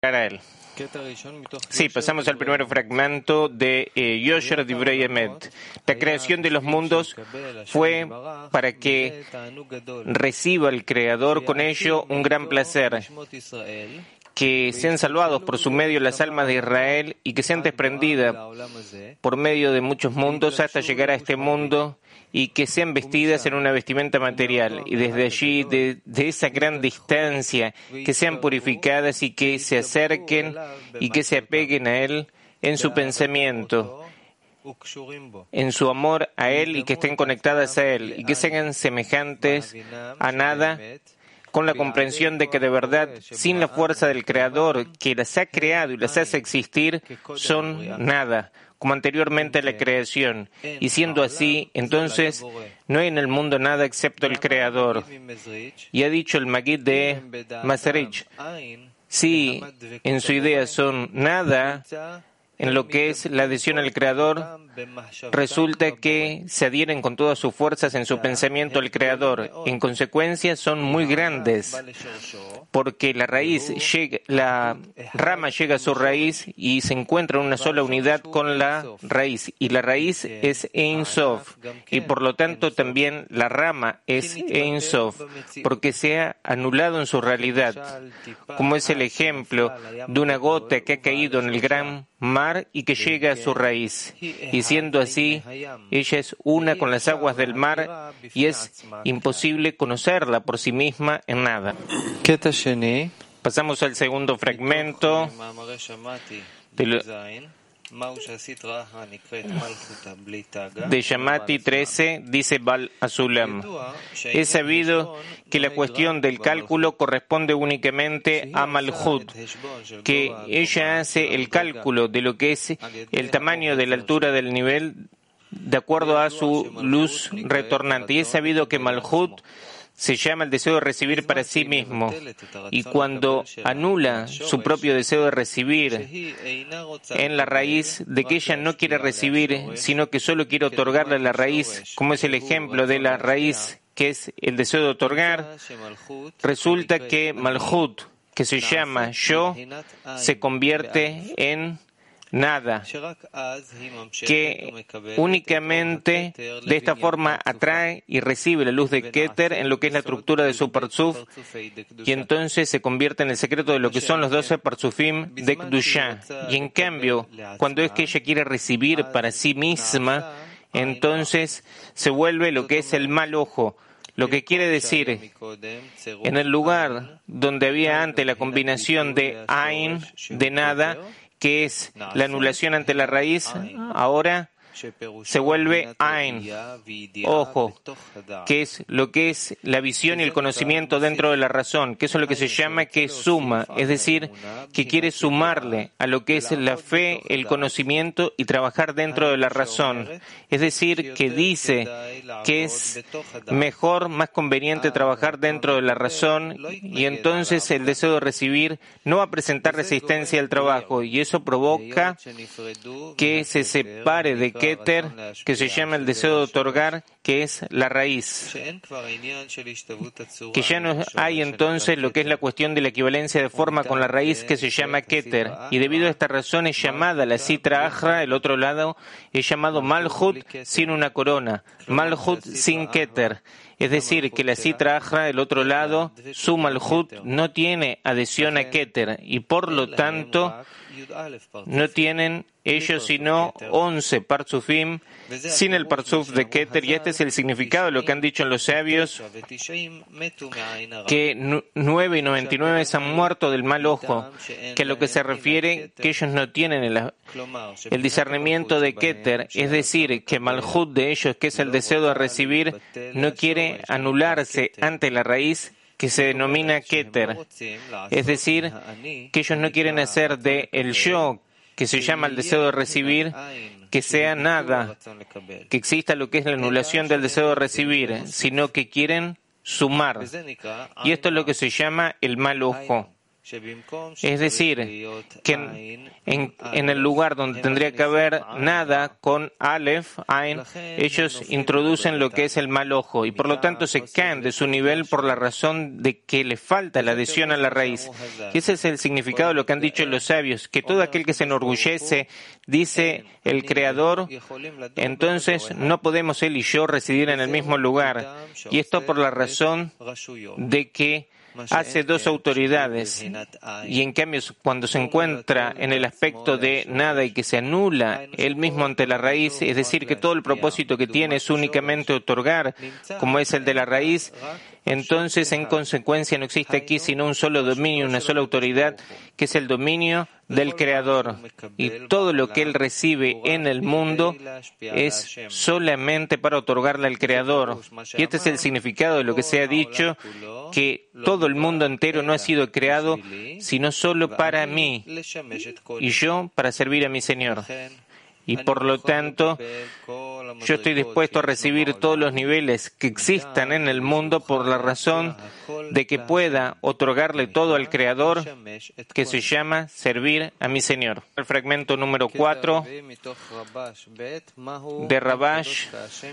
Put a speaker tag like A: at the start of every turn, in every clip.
A: a él. Sí, pasamos al primer fragmento de Yosher Divrei Emet. La creación de los mundos fue para que reciba el Creador con ello un gran placer, que sean salvados por su medio las almas de Israel y que sean desprendidas por medio de muchos mundos hasta llegar a este mundo y que sean vestidas en una vestimenta material, y desde allí, de esa gran distancia, que sean purificadas y que se acerquen y que se apeguen a Él en su pensamiento, en su amor a Él, y que estén conectadas a Él y que sean semejantes a nada, con la comprensión de que de verdad, sin la fuerza del Creador que las ha creado y las hace existir, son nada, como anteriormente a la creación. Y siendo así, entonces, no hay en el mundo nada excepto el Creador. Y ha dicho el Magid de Maserich, si en su idea son nada, en lo que es la adhesión al Creador, resulta que se adhieren con todas sus fuerzas en su pensamiento al Creador. En consecuencia, son muy grandes, porque la rama llega a su raíz y se encuentra en una sola unidad con la raíz. Y la raíz es Ein Sof, y por lo tanto también la rama es Ein Sof, porque se ha anulado en su realidad, como es el ejemplo de una gota que ha caído en el gran mar y que llega a su raíz. Y siendo así, ella es una con las aguas del mar y es imposible conocerla por sí misma en nada. Pasamos al segundo fragmento de Shamati 13, dice Bal Azulam. He sabido que la cuestión del cálculo corresponde únicamente a Malhut, que ella hace el cálculo de lo que es el tamaño de la altura del nivel de acuerdo a su luz retornante. Y he sabido que Malhut se llama el deseo de recibir para sí mismo, y cuando anula su propio deseo de recibir en la raíz de que ella no quiere recibir, sino que solo quiere otorgarle a la raíz, como es el ejemplo de la raíz que es el deseo de otorgar, resulta que Malhut, que se llama yo, se convierte en nada, que únicamente de esta forma atrae y recibe la luz de Keter en lo que es la estructura de su Parzuf, y entonces se convierte en el secreto de lo que son los 12 Parzufim de Kdusha. Y en cambio, cuando es que ella quiere recibir para sí misma, entonces se vuelve lo que es el mal ojo. Lo que quiere decir, en el lugar donde había antes la combinación de Ain, de nada, que es la anulación ante la raíz, ahora se vuelve Ain, ojo, que es lo que es la visión y el conocimiento dentro de la razón, que eso es lo que se llama que suma, es decir, que quiere sumarle a lo que es la fe, el conocimiento y trabajar dentro de la razón. Es decir, que dice que es mejor, más conveniente trabajar dentro de la razón, y entonces el deseo de recibir no va a presentar resistencia al trabajo, y eso provoca que se separe de Keter, que se llama el deseo de otorgar, que es la raíz. Que ya no hay entonces lo que es la cuestión de la equivalencia de forma con la raíz, que se llama Keter. Y debido a esta razón es llamada la Sitra Achra, el otro lado es llamado Malhut sin una corona, Malhut sin Keter. Es decir, que la Sitra Achra, el otro lado, su Malhut, no tiene adhesión a Keter, y por lo tanto no tienen ellos sino 11 Parzufim sin el Parzuf de Keter, y este es el significado de lo que han dicho los sabios, que 9 y 99 se han muerto del mal ojo, que a lo que se refiere que ellos no tienen el discernimiento de Keter, es decir, que Malhut de ellos, que es el deseo de recibir, no quiere anularse ante la raíz, que se denomina Keter, es decir, que ellos no quieren hacer de el yo, que se llama el deseo de recibir, que sea nada, que exista lo que es la anulación del deseo de recibir, sino que quieren sumar. Y esto es lo que se llama el mal ojo. Es decir, que en el lugar donde tendría que haber nada con Aleph, Ain, ellos introducen lo que es el mal ojo y por lo tanto se caen de su nivel por la razón de que le falta la adhesión a la raíz. Y ese es el significado de lo que han dicho los sabios, que todo aquel que se enorgullece, dice el Creador, entonces no podemos él y yo residir en el mismo lugar. Y esto por la razón de que hace dos autoridades, y en cambio cuando se encuentra en el aspecto de nada y que se anula él mismo ante la raíz, es decir, que todo el propósito que tiene es únicamente otorgar, como es el de la raíz, entonces en consecuencia no existe aquí sino un solo dominio, una sola autoridad, que es el dominio del Creador. Y todo lo que él recibe en el mundo es solamente para otorgarle al Creador. Y este es el significado de lo que se ha dicho, que todo el mundo entero no ha sido creado sino solo para mí, y yo para servir a mi Señor. Y por lo tanto, yo estoy dispuesto a recibir todos los niveles que existan en el mundo por la razón de que pueda otorgarle todo al Creador, que se llama servir a mi Señor. El fragmento número 4 de Rabash.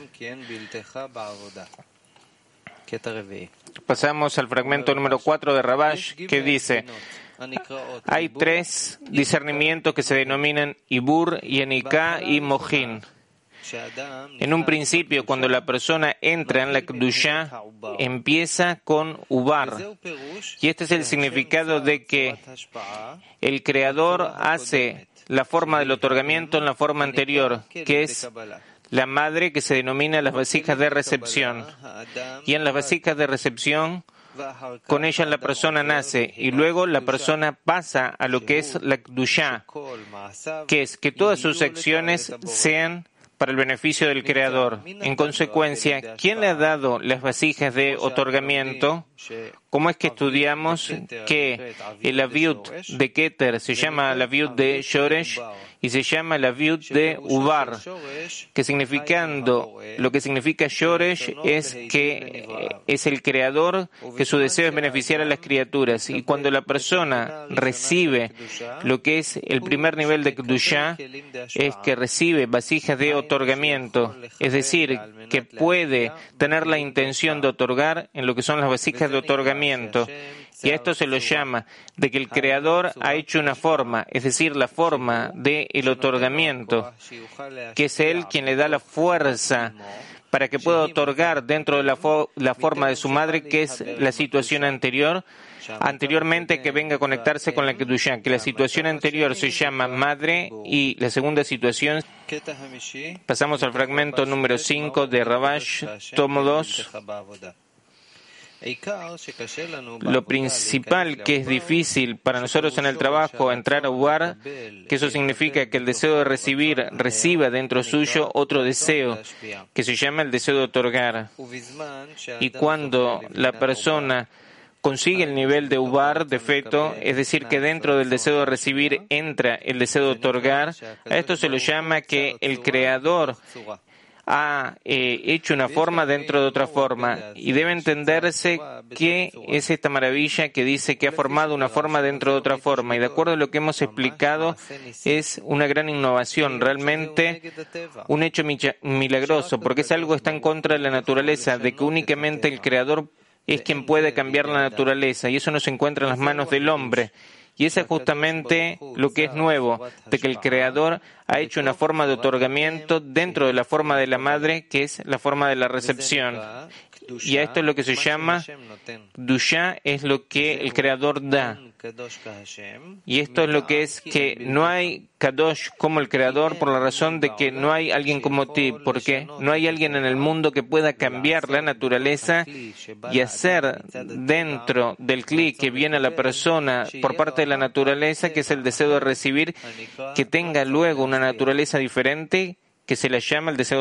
A: Pasamos al fragmento número 4 de Rabash, que dice: hay tres discernimientos que se denominan Ibur, Yenika y Mohin. En un principio, cuando la persona entra en la Kedushá, empieza con Ubar. Y este es el significado de que el Creador hace la forma del otorgamiento en la forma anterior, que es la madre, que se denomina las vasijas de recepción. Y en las vasijas de recepción, con ellas la persona nace y luego la persona pasa a lo que es la Kedushá, que es que todas sus acciones sean para el beneficio del Creador. En consecuencia, ¿quién le ha dado las vasijas de otorgamiento? ¿Cómo es que estudiamos que el aviut de Keter se llama el aviut de Shoresh y se llama el aviut de Ubar? Que significando lo que significa Shoresh es que es el Creador, que su deseo es beneficiar a las criaturas. Y cuando la persona recibe lo que es el primer nivel de Kedushá, es que recibe vasijas de otorgamiento, es decir, que puede tener la intención de otorgar en lo que son las vasijas de otorgamiento. Y a esto se lo llama de que el Creador ha hecho una forma, es decir, la forma del otorgamiento, que es Él quien le da la fuerza para que pueda otorgar dentro de la forma de su madre, que es la situación anteriormente que venga a conectarse con la Kedushá, que la situación anterior se llama madre y la segunda situación. Pasamos al fragmento número 5 de Rabash, tomo 2. Lo principal que es difícil para nosotros en el trabajo, entrar a Ubar, que eso significa que el deseo de recibir reciba dentro suyo otro deseo, que se llama el deseo de otorgar. Y cuando la persona consigue el nivel de Ubar, de feto, es decir, que dentro del deseo de recibir entra el deseo de otorgar, a esto se lo llama que el Creador ha hecho una forma dentro de otra forma, y debe entenderse qué es esta maravilla que dice que ha formado una forma dentro de otra forma, y de acuerdo a lo que hemos explicado es una gran innovación, realmente un hecho milagroso, porque es algo que está en contra de la naturaleza, de que únicamente el Creador es quien puede cambiar la naturaleza, y eso no se encuentra en las manos del hombre. Y eso es justamente lo que es nuevo, de que el Creador ha hecho una forma de otorgamiento dentro de la forma de la madre, que es la forma de la recepción. Y a esto es lo que se llama Kedushá, es lo que el Creador da. Y esto es lo que es que no hay Kadosh como el Creador por la razón de que no hay alguien como ti, porque no hay alguien en el mundo que pueda cambiar la naturaleza y hacer dentro del Kli que viene a la persona por parte de la naturaleza, que es el deseo de recibir, que tenga luego una naturaleza diferente, que se le llama el deseo